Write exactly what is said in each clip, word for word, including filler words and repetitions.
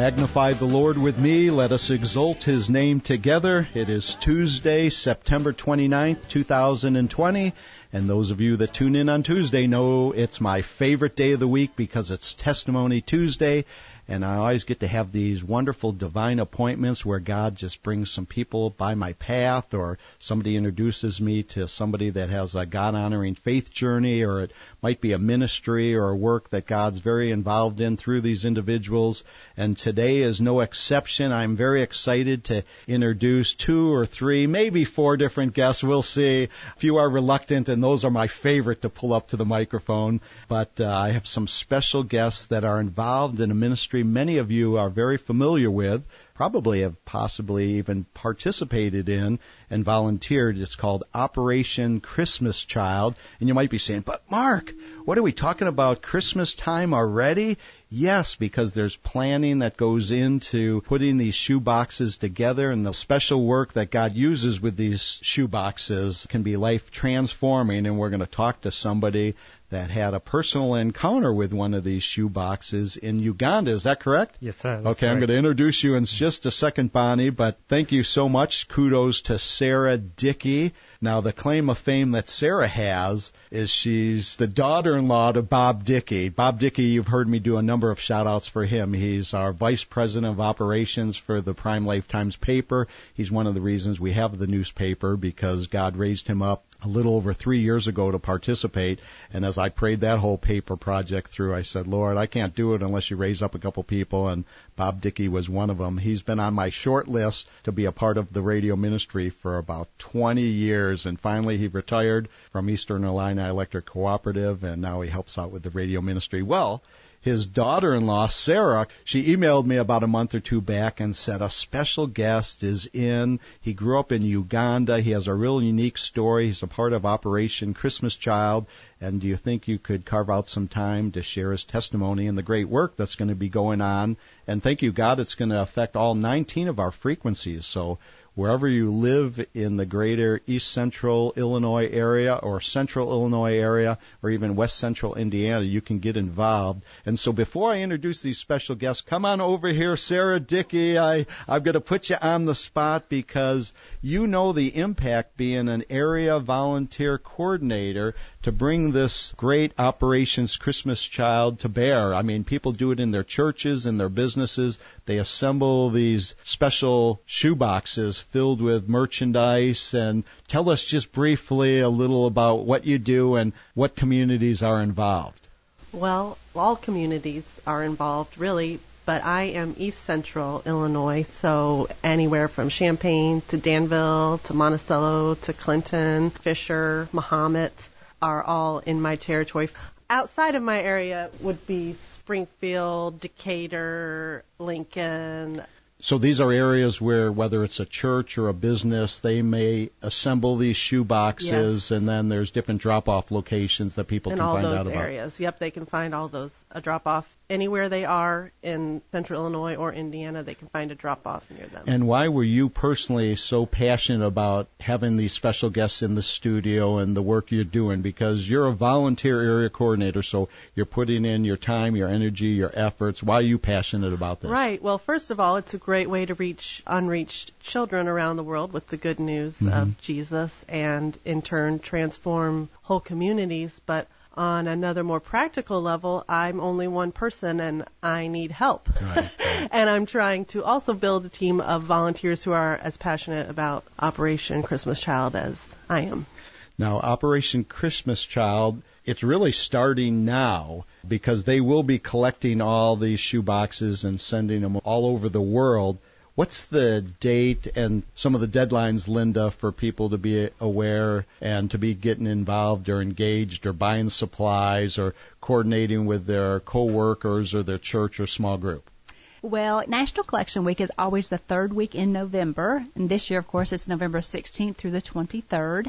Magnify the Lord with me. Let us exalt His name together. It is Tuesday, September twenty-ninth, two thousand twenty. And those of you that tune in on Tuesday know it's my favorite day of the week because it's Testimony Tuesday. And I always get to have these wonderful divine appointments where God just brings some people by my path, or somebody introduces me to somebody that has a God-honoring faith journey, or it might be a ministry or a work that God's very involved in through these individuals. And today is no exception. I'm very excited to introduce two or three, maybe four different guests. We'll see. A few are reluctant, and those are my favorite to pull up to the microphone. But uh, I have some special guests that are involved in a ministry many of you are very familiar with, probably have possibly even participated in and volunteered. It's called Operation Christmas Child. And you might be saying, but Mark, what are we talking about, Christmas time already? Yes, because there's planning that goes into putting these shoe boxes together, and the special work that God uses with these shoe boxes can be life transforming. And we're going to talk to somebody that had a personal encounter with one of these shoe boxes in Uganda. Is that correct? Yes, sir. Okay, right. I'm going to introduce you in just a second, Bonnie, but thank you so much. Kudos to Sarah Dickey. Now, the claim of fame that Sarah has is she's the daughter-in-law to Bob Dickey. Bob Dickey, you've heard me do a number of shout-outs for him. He's our vice president of operations for the Prime Life Times paper. He's one of the reasons we have the newspaper, because God raised him up a little over three years ago to participate. And as I prayed that whole paper project through, I said, Lord, I can't do it unless you raise up a couple people, and Bob Dickey was one of them. He's been on my short list to be a part of the radio ministry for about twenty years, and finally he retired from Eastern Illini Electric Cooperative, and now he helps out with the radio ministry. Well, his daughter-in-law, Sarah, she emailed me about a month or two back and said a special guest is in. He grew up in Uganda. He has a real unique story. He's a part of Operation Christmas Child. And do you think you could carve out some time to share his testimony and the great work that's going to be going on? And thank you, God, it's going to affect all nineteen of our frequencies. So wherever you live in the greater East Central Illinois area or Central Illinois area or even West Central Indiana, you can get involved. And so before I introduce these special guests, come on over here, Sarah Dickey. I, I'm going to put you on the spot because you know the impact being an area volunteer coordinator to bring this great Operations Christmas Child to bear. I mean, people do it in their churches, in their businesses. They assemble these special shoe boxes filled with merchandise. And tell us just briefly a little about what you do and what communities are involved. Well, all communities are involved, really, but I am East Central Illinois, so anywhere from Champaign to Danville to Monticello to Clinton, Fisher, Mahomet are all in my territory. Outside of my area would be Springfield, Decatur, Lincoln. So these are areas where, whether it's a church or a business, they may assemble these shoe boxes, yes. And then there's different drop-off locations that people in can find out about. In all those areas. Yep, they can find all those, a drop-off. Anywhere they are in Central Illinois or Indiana, they can find a drop-off near them. And why were you personally so passionate about having these special guests in the studio and the work you're doing? Because you're a volunteer area coordinator, so you're putting in your time, your energy, your efforts. Why are you passionate about this? Right. Well, first of all, it's a great way to reach unreached children around the world with the good news mm-hmm. of Jesus, and in turn transform whole communities. But on another more practical level, I'm only one person and I need help. Right, right. And I'm trying to also build a team of volunteers who are as passionate about Operation Christmas Child as I am. Now, Operation Christmas Child, it's really starting now because they will be collecting all these shoe boxes and sending them all over the world. What's the date and some of the deadlines, Linda, for people to be aware and to be getting involved or engaged or buying supplies or coordinating with their co-workers or their church or small group? Well, National Collection Week is always the third week in November. And this year, of course, it's November sixteenth through the twenty-third.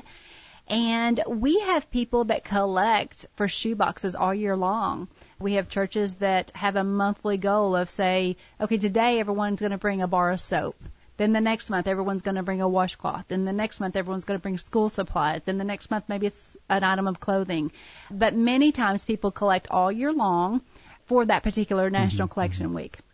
And we have people that collect for shoe boxes all year long. We have churches that have a monthly goal of, say, okay, today everyone's going to bring a bar of soap. Then the next month everyone's going to bring a washcloth. Then the next month everyone's going to bring school supplies. Then the next month maybe it's an item of clothing. But many times people collect all year long for that particular National mm-hmm, Collection mm-hmm. Week.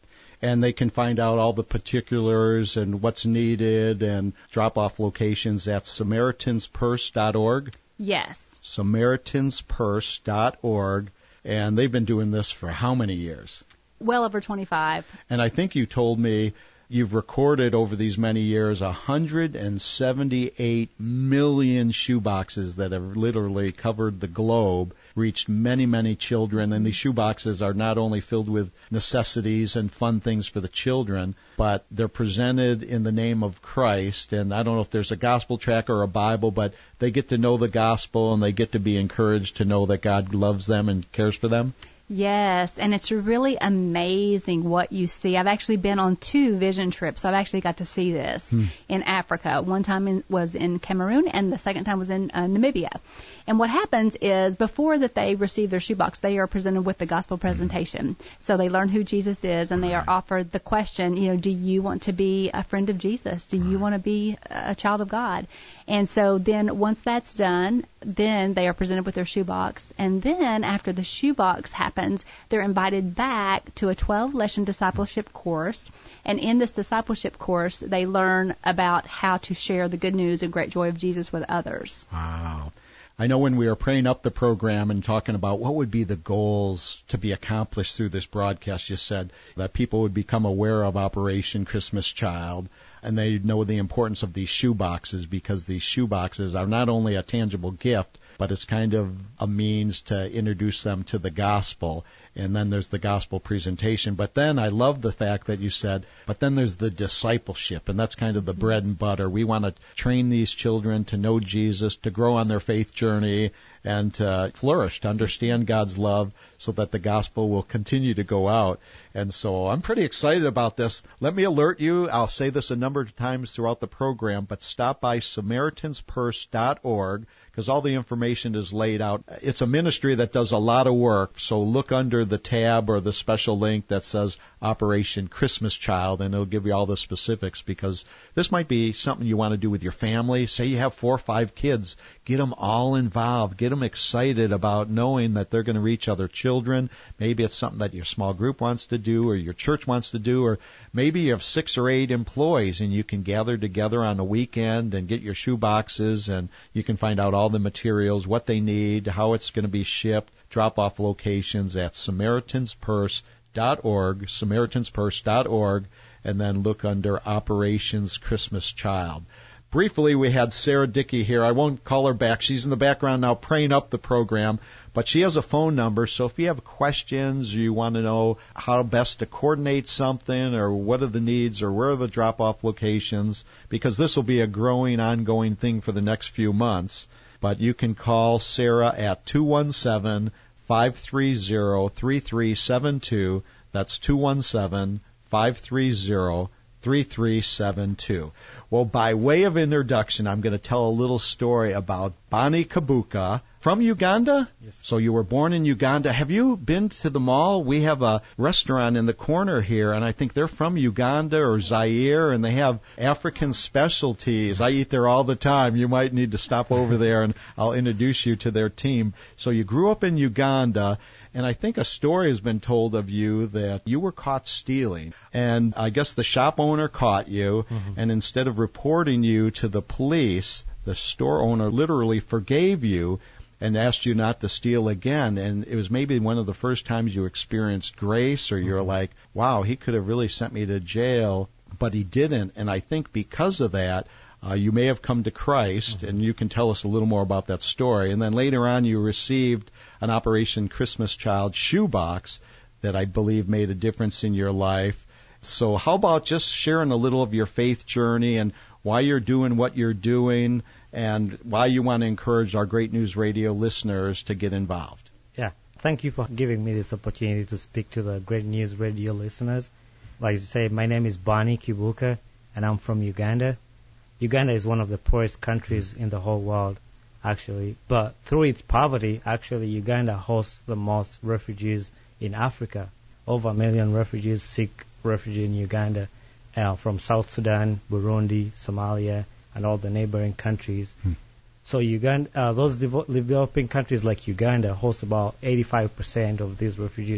And they can find out all the particulars and what's needed and drop-off locations at Samaritans Purse dot org. Yes. Samaritans Purse dot org. And they've been doing this for how many years? Well over twenty-five. And I think you told me you've recorded over these many years one hundred seventy-eight million shoeboxes that have literally covered the globe, reached many, many children. And these shoeboxes are not only filled with necessities and fun things for the children, but they're presented in the name of Christ. And I don't know if there's a gospel tract or a Bible, but they get to know the gospel and they get to be encouraged to know that God loves them and cares for them. Yes, and it's really amazing what you see. I've actually been on two vision trips. I've actually got to see this hmm. in Africa. One time in, was in Cameroon, and the second time was in uh, Namibia. And what happens is before that they receive their shoebox, they are presented with the gospel presentation. So they learn who Jesus is, and they are offered the question, you know, do you want to be a friend of Jesus? Do you want to be a child of God? And so then once that's done, then they are presented with their shoebox. And then after the shoebox happens, they're invited back to a twelve-lesson discipleship course. And in this discipleship course, they learn about how to share the good news and great joy of Jesus with others. Wow. I know when we were praying up the program and talking about what would be the goals to be accomplished through this broadcast, you said that people would become aware of Operation Christmas Child, and they know the importance of these shoe boxes, because these shoe boxes are not only a tangible gift, but it's kind of a means to introduce them to the gospel. And then there's the gospel presentation. But then I love the fact that you said, but then there's the discipleship, and that's kind of the bread and butter. We want to train these children to know Jesus, to grow on their faith journey, and to flourish, to understand God's love so that the gospel will continue to go out. And so I'm pretty excited about this. Let me alert you, I'll say this a number of times throughout the program, but stop by Samaritans Purse dot org, because all the information is laid out. It's a ministry that does a lot of work, so look under the tab or the special link that says Operation Christmas Child, and it'll give you all the specifics, because this might be something you want to do with your family. Say you have four or five kids. Get them all involved. Get them excited about knowing that they're going to reach other children. Maybe it's something that your small group wants to do or your church wants to do, or maybe you have six or eight employees and you can gather together on a weekend and get your shoe boxes, and you can find out all the materials, what they need, how it's going to be shipped, drop-off locations at Samaritans Purse dot org, Samaritans Purse dot org, and then look under Operations Christmas Child. Briefly, we had Sarah Dickey here. I won't call her back. She's in the background now praying up the program, but she has a phone number, so if you have questions or you want to know how best to coordinate something, or what are the needs, or where are the drop-off locations, because this will be a growing, ongoing thing for the next few months, but you can call Sarah at two one seven, five three zero, three three seven two. That's two one seven, five three zero, three three seven two. Well, by way of introduction, I'm going to tell a little story about Bonnie Kibuuka from Uganda. Yes. So you were born in Uganda. Have you been to the mall? We have a restaurant in the corner here, and I think they're from Uganda or Zaire, and they have African specialties. I eat there all the time. You might need to stop over there, and I'll introduce you to their team. So you grew up in Uganda. And I think a story has been told of you that you were caught stealing. And I guess the shop owner caught you, mm-hmm. and instead of reporting you to the police, the store owner literally forgave you and asked you not to steal again. And it was maybe one of the first times you experienced grace, or you're mm-hmm. like, wow, he could have really sent me to jail, but he didn't. And I think because of that, Uh, you may have come to Christ, mm-hmm. and you can tell us a little more about that story. And then later on, you received an Operation Christmas Child shoebox that I believe made a difference in your life. So how about just sharing a little of your faith journey and why you're doing what you're doing, and why you want to encourage our Great News Radio listeners to get involved? Yeah, thank you for giving me this opportunity to speak to the Great News Radio listeners. Like you say, my name is Bonnie Kibuuka, and I'm from Uganda. Uganda is one of the poorest countries in the whole world, actually. But through its poverty, actually, Uganda hosts the most refugees in Africa. Over a million refugees seek refuge in Uganda uh, from South Sudan, Burundi, Somalia, and all the neighboring countries. Hmm. So Uganda, uh, those devo- developing countries like Uganda host about eighty-five percent of these refugees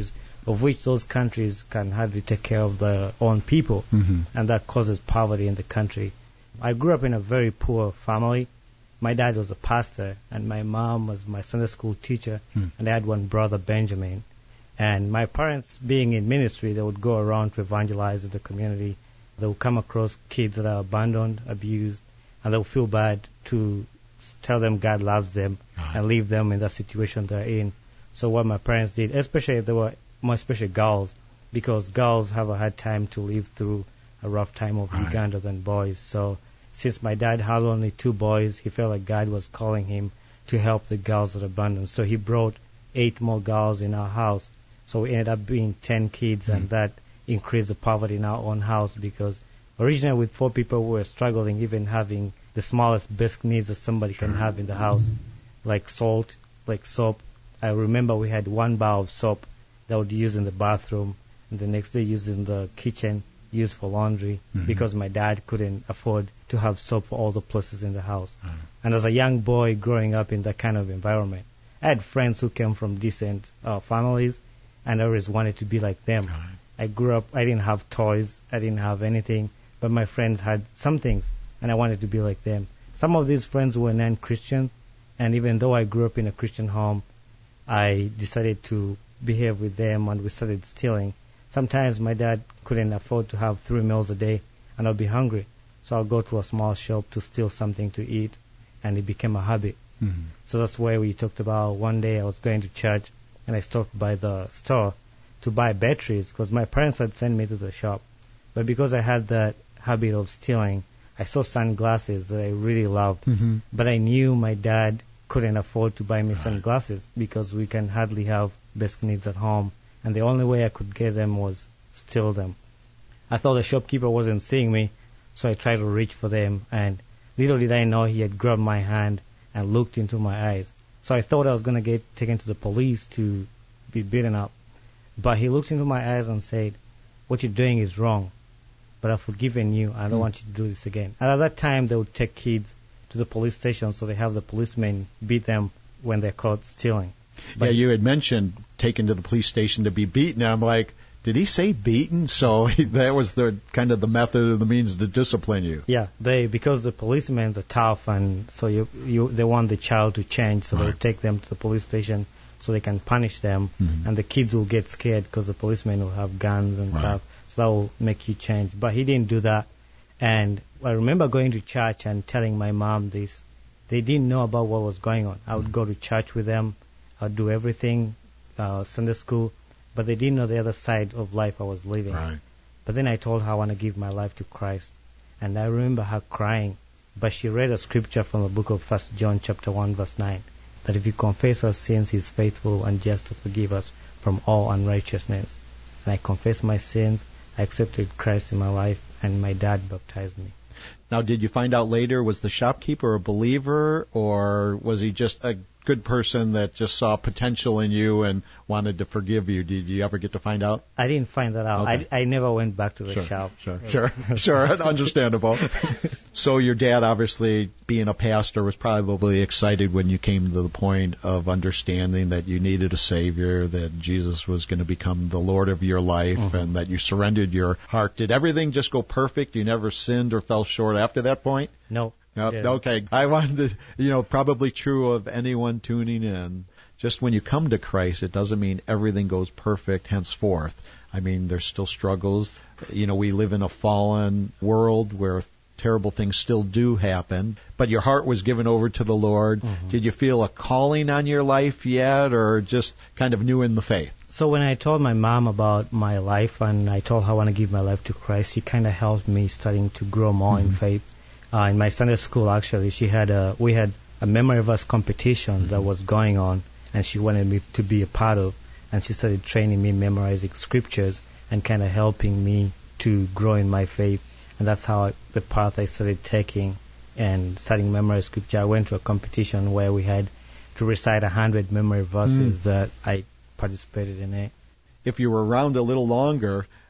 of which those countries can hardly take care of their own people, Mm-hmm. and that causes poverty in the country. I grew up in a very poor family. My dad was a pastor, and my mom was my Sunday school teacher, Hmm. and I had one brother, Benjamin. And my parents, being in ministry, they would go around to evangelize in the community. They would come across kids that are abandoned, abused, and they would feel bad to s- tell them God loves them Right. and leave them in that situation they're in. So what my parents did, especially they were more especially girls, because girls have a hard time to live through a rough time of Right. Uganda than boys. So since my dad had only two boys, he felt like God was calling him to help the girls that are abandoned. So he brought eight more girls in our house. So we ended up being ten kids, and that increased the poverty in our own house, because originally with four people we were struggling even having the smallest basic needs that somebody can have in the house, like salt, like soap. I remember we had one bar of soap that would use in the bathroom, and the next day use in the kitchen, use for laundry, Mhm. because my dad couldn't afford to have soap for all the places in the house. Mhm. And as a young boy growing up in that kind of environment, I had friends who came from decent uh, families, and I always wanted to be like them. Right. I grew up, I didn't have toys, I didn't have anything, but my friends had some things, and I wanted to be like them. Some of these friends were non-Christian, and even though I grew up in a Christian home, I decided to behave with them, and we started stealing. Sometimes my dad couldn't afford to have three meals a day, and I'll be hungry. So I'll go to a small shop to steal something to eat, and it became a habit. Mm-hmm. So that's why we talked about one day I was going to church, and I stopped by the store to buy batteries, because my parents had sent me to the shop. But because I had that habit of stealing, I saw sunglasses that I really loved. Mm-hmm. But I knew my dad couldn't afford to buy me sunglasses, because we can hardly have basic needs at home, and the only way I could get them was steal them. I thought the shopkeeper wasn't seeing me, so I tried to reach for them, and little did I know he had grabbed my hand and looked into my eyes. So I thought I was going to get taken to the police to be beaten up. But he looked into my eyes and said, "What you're doing is wrong, but I've forgiven you. I don't Mm. want you to do this again." And at that time, they would take kids to the police station, so they have the policemen beat them when they're caught stealing. But Yeah, you had mentioned taken to the police station to be beaten. And I'm like, did he say beaten? So that was the kind of the method or the means to discipline you. Yeah, they because the policemen are tough, and so you you they want the child to change, so Right. they take them to the police station so they can punish them, Mhm. and the kids will get scared because the policemen will have guns and Right. stuff, so that will make you change. But he didn't do that, and I remember going to church and telling my mom this. They didn't know about what was going on. I would go to church with them, I'd do everything, uh, Sunday school, but they didn't know the other side of life I was living. Right. But then I told her I want to give my life to Christ. And I remember her crying. But she read a scripture from the book of First John chapter one verse nine. That if we confess our sins, He is faithful and just to forgive us from all unrighteousness. And I confessed my sins. I accepted Christ in my life, and my dad baptized me. Now, did you find out later, was the shopkeeper a believer, or was he just a good person that just saw potential in you and wanted to forgive you? Did you ever get to find out? I didn't find that out. Okay. I, I never went back to the Sure, shop. sure, sure, sure. Understandable. So your dad, obviously, being a pastor, was probably excited when you came to the point of understanding that you needed a Savior, that Jesus was going to become the Lord of your life, Mhm. and that you surrendered your heart. Did everything just go perfect? You never sinned or fell short after that point? No. No, Yeah. okay. I wanted to, you know, probably true of anyone tuning in. Just when you come to Christ, it doesn't mean everything goes perfect henceforth. I mean, there's still struggles. You know, we live in a fallen world where terrible things still do happen. But your heart was given over to the Lord. Mhm. Did you feel a calling on your life yet, or just kind of new in the faith? So when I told my mom about my life, and I told her I want to give my life to Christ, she kind of helped me starting to grow more in faith. Uh, in my Sunday school, actually, she had a we had a memory verse competition that was going on, and she wanted me to be a part of. And she started training me, memorizing scriptures, and kind of helping me to grow in my faith. And that's how I, the path I started taking, and starting memorizing scripture. I went to a competition where we had to recite a hundred memory verses Mm. that I participated in it. If you were around a little longer,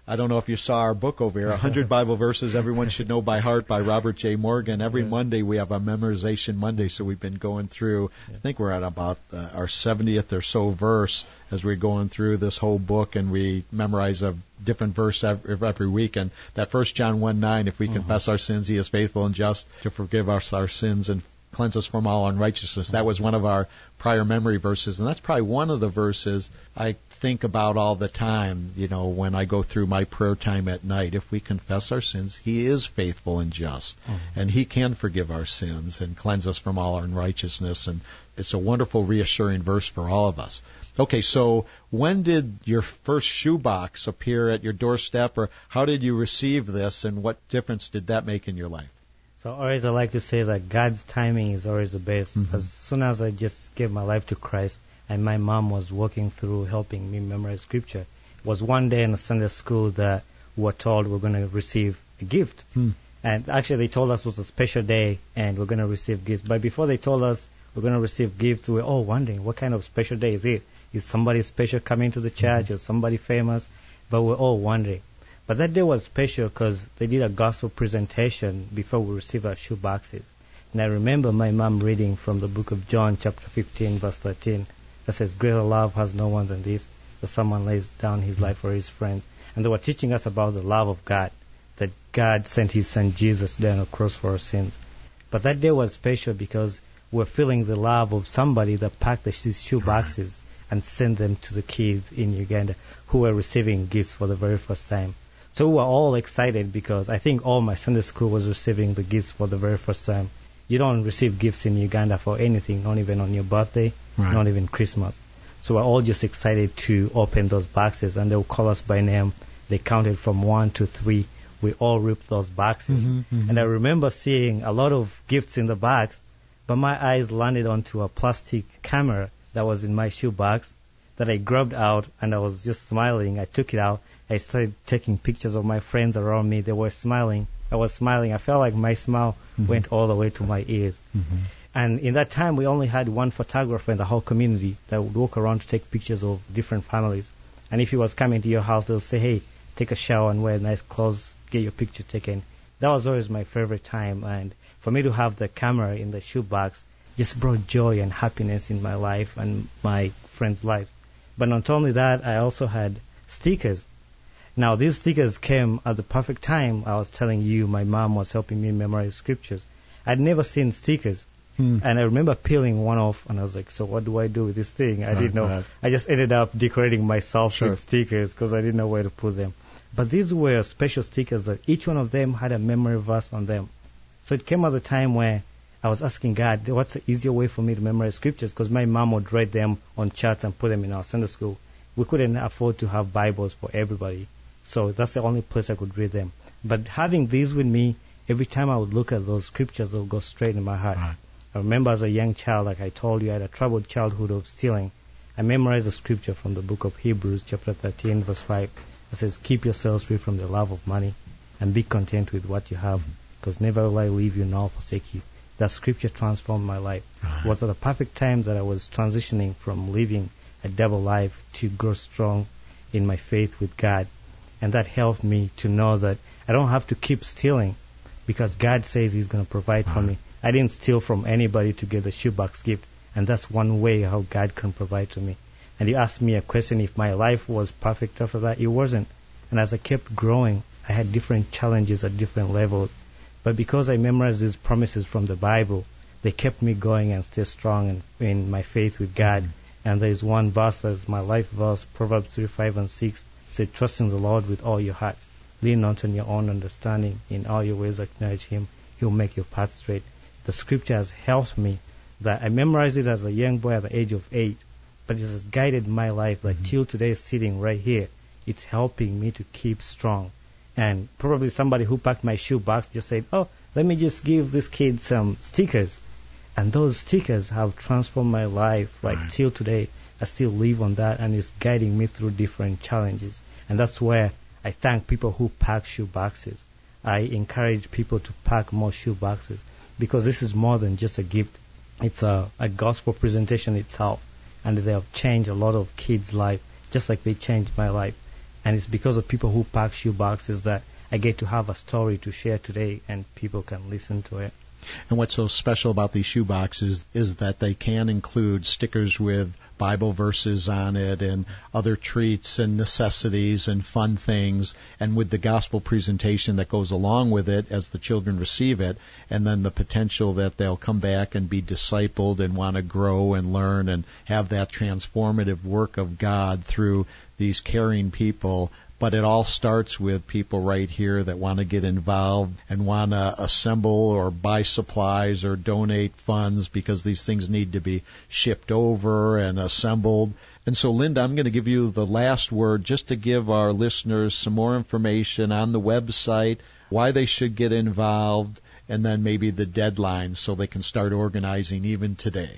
I don't know if you saw our book over here, one hundred Bible Verses Everyone Should Know by Heart by Robert J. Morgan. Every yeah. Monday we have a Memorization Monday, so we've been going through, yeah. I think we're at about uh, our seventieth or so verse as we're going through this whole book, and we memorize a different verse every, every week. And that First John one nine, if we mm-hmm. confess our sins, He is faithful and just to forgive us our sins and cleanse us from all unrighteousness. That was one of our prior memory verses, and that's probably one of the verses I think about all the time, you know, when I go through my prayer time at night. If we confess our sins, He is faithful and just, mm-hmm. and He can forgive our sins and cleanse us from all unrighteousness, and it's a wonderful, reassuring verse for all of us. Okay, so when did your first shoebox appear at your doorstep, or how did you receive this, and what difference did that make in your life? So always I like to say that God's timing is always the best. Mm-hmm. As soon as I just gave my life to Christ, and my mom was working through helping me memorize Scripture, it was one day in a Sunday school that we were told we're going to receive a gift. Hmm. And actually they told us it was a special day and we're going to receive gifts. But before they told us we're going to receive gifts, we were all wondering, what kind of special day is it? Is somebody special coming to the church, mm-hmm. or somebody famous? But we're all wondering. But that day was special because they did a gospel presentation before we received our shoe boxes. And I remember my mom reading from the book of John, chapter fifteen, verse thirteen, that says, greater love has no one than this, that someone lays down his life for his friends. And they were teaching us about the love of God, that God sent His Son Jesus down on the cross for our sins. But that day was special because we're feeling the love of somebody that packed these shoe boxes and sent them to the kids in Uganda who were receiving gifts for the very first time. So we were all excited because I think all my Sunday school was receiving the gifts for the very first time. You don't receive gifts in Uganda for anything, not even on your birthday, right. not even Christmas. So we're all just excited to open those boxes, and they would call us by name. They counted from one to three. We all ripped those boxes. Mm-hmm, mm-hmm. And I remember seeing a lot of gifts in the box, but my eyes landed onto a plastic camera that was in my shoebox that I grabbed out, and I was just smiling. I took it out. I started taking pictures of my friends around me. They were smiling. I was smiling. I felt like my smile mm-hmm. went all the way to my ears. Mm-hmm. And in that time, we only had one photographer in the whole community that would walk around to take pictures of different families. And if he was coming to your house, they'll say, hey, take a shower and wear nice clothes, get your picture taken. That was always my favorite time. And for me to have the camera in the shoebox just brought joy and happiness in my life and my friends' lives. But not only that, I also had stickers. Now, these stickers came at the perfect time. I was telling you my mom was helping me memorize scriptures. I'd never seen stickers. Hmm. And I remember peeling one off, and I was like, so what do I do with this thing? I right, didn't know. Right. I just ended up decorating myself sure. with stickers because I didn't know where to put them. But these were special stickers that each one of them had a memory verse on them. So it came at a time where I was asking God, what's the easier way for me to memorize scriptures? Because my mom would write them on charts and put them in our Sunday school. We couldn't afford to have Bibles for everybody. So that's the only place I could read them. But having these with me, every time I would look at those scriptures, they would go straight in my heart. Right. I remember as a young child, like I told you, I had a troubled childhood of stealing. I memorized a scripture from the book of Hebrews, chapter thirteen, verse five. It says, keep yourselves free from the love of money and be content with what you have, because never will I leave you nor forsake you. That scripture transformed my life. Right. It was at the perfect time that I was transitioning from living a double life to grow strong in my faith with God. And that helped me to know that I don't have to keep stealing because God says He's going to provide for me. I didn't steal from anybody to get the shoebox gift. And that's one way how God can provide to me. And you asked me a question if my life was perfect after that. It wasn't. And as I kept growing, I had different challenges at different levels. But because I memorized these promises from the Bible, they kept me going and stay strong in, in my faith with God. Mm-hmm. And there is one verse that is my life verse, Proverbs three, five, and six. Say, trust in the Lord with all your heart. Lean not on your own understanding. In all your ways acknowledge Him. He will make your path straight. The scripture has helped me that I memorized it as a young boy at the age of eight, but it has guided my life that mm-hmm. till today sitting right here. It's helping me to keep strong. And probably somebody who packed my shoebox just said, oh, let me just give this kid some stickers. And those stickers have transformed my life. Like right. till today, I still live on that, and it's guiding me through different challenges. And that's where I thank people who pack shoe boxes. I encourage people to pack more shoe boxes because this is more than just a gift. It's a, a gospel presentation itself, and they have changed a lot of kids' life, just like they changed my life. And it's because of people who pack shoe boxes that I get to have a story to share today, and people can listen to it. And what's so special about these shoe boxes is that they can include stickers with Bible verses on it and other treats and necessities and fun things, and with the gospel presentation that goes along with it as the children receive it, and then the potential that they'll come back and be discipled and want to grow and learn and have that transformative work of God through these caring people. But it all starts with people right here that want to get involved and want to assemble or buy supplies or donate funds, because these things need to be shipped over and assembled. And so, Linda, I'm going to give you the last word just to give our listeners some more information on the website, why they should get involved, and then maybe the deadline so they can start organizing even today.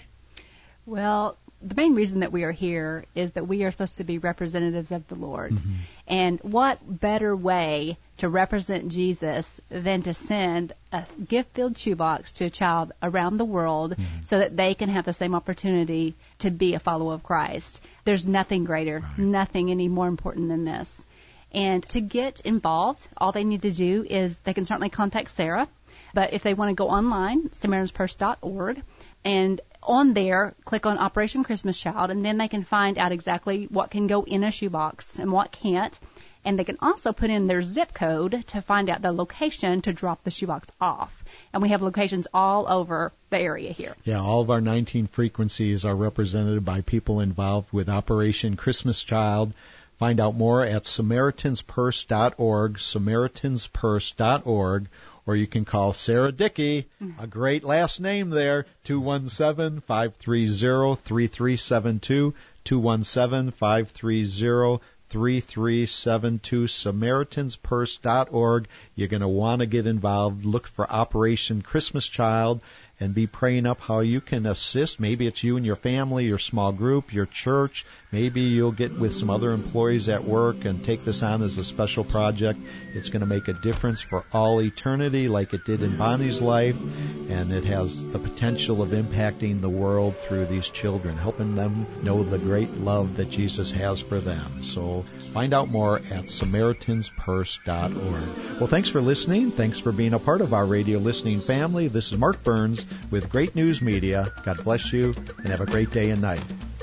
Well, the main reason that we are here is that we are supposed to be representatives of the Lord. Mm-hmm. And what better way to represent Jesus than to send a gift-filled shoebox to a child around the world mm-hmm. so that they can have the same opportunity to be a follower of Christ. There's nothing greater, right. nothing any more important than this. And to get involved, all they need to do is they can certainly contact Sarah. But if they want to go online, Samaritan's Purse dot org, and on there, click on Operation Christmas Child, and then they can find out exactly what can go in a shoebox and what can't. And they can also put in their zip code to find out the location to drop the shoebox off. And we have locations all over the area here. Yeah, all of our nineteen frequencies are represented by people involved with Operation Christmas Child. Find out more at Samaritans Purse dot org, Samaritans Purse dot org, or you can call Sarah Dickey, a great last name there, two one seven, five three zero, three three seven two, two one seven, five three zero, three three seven two, Samaritans Purse dot org. You're going to want to get involved. Look for Operation Christmas Child and be praying up how you can assist. Maybe it's you and your family, your small group, your church. Maybe you'll get with some other employees at work and take this on as a special project. It's going to make a difference for all eternity like it did in Bonnie's life, and it has the potential of impacting the world through these children, helping them know the great love that Jesus has for them. So find out more at Samaritans Purse dot org. Well, thanks for listening. Thanks for being a part of our radio listening family. This is Mark Burns with Great News Media. God bless you, and have a great day and night.